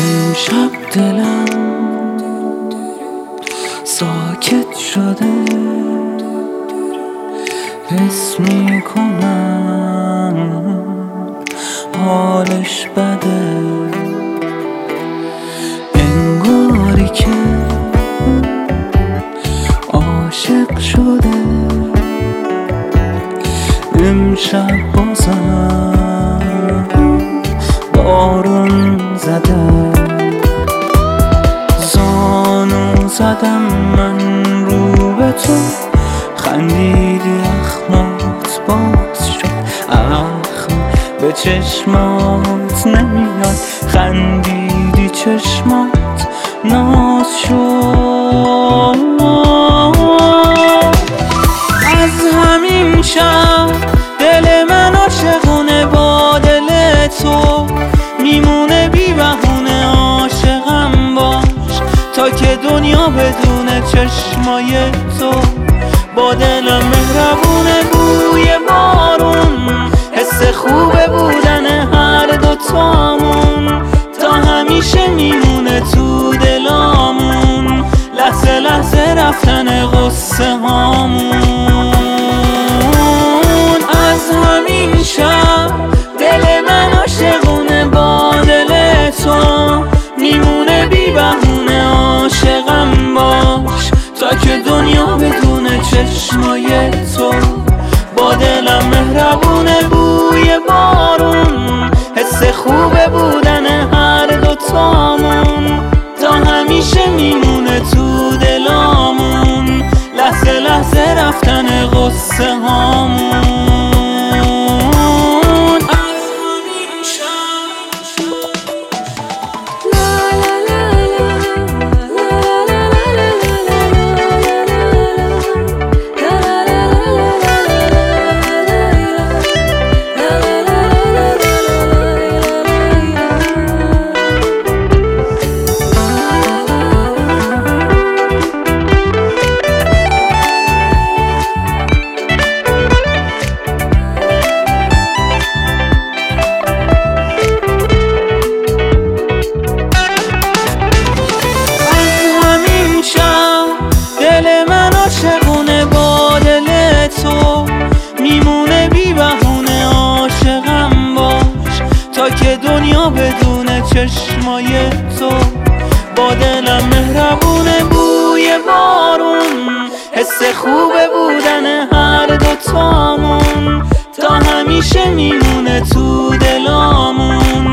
امشب دلم ساکت شده، حس میکنم حالش بده، انگاری که عاشق شده. امشب بازم بارون زده، زانو زدم من رو به تو، خندیدی اخمات باز شد، اخم به چشمات نمیاد، خندیدی چشمات ناز شد. از همین شب دل من عاشقونه با دل تو، میمونه بی بهونه عاشقم باش تا که دنیا بدونه چشمای تو. با دلم مهربونه بوی بارون، حس خوبه بودن هر دوتامون، تا همیشه میمونه تو دلامون، لحظه لحظه رفتن غصه هامون. از همین شب دل من عاشقونه با دل تو، میمونه بی بهونه عاشقم باش تا که دنیا بدونه چشمای تو. با دلم مهربونه بوی بارون، حس خوبه بودن هر دوتامون، تا همیشه میمونه تو دلامون، لحظه لحظه رفتن غصه هامون. عاشقونه با دل تو، میمونه بی بهونه عاشقم باش تا که دنیا بدونه چشمای تو. با دلم مهربونه بوی بارون، حس خوبه بودن هر دوتامون، تا همیشه میمونه تو دلامون،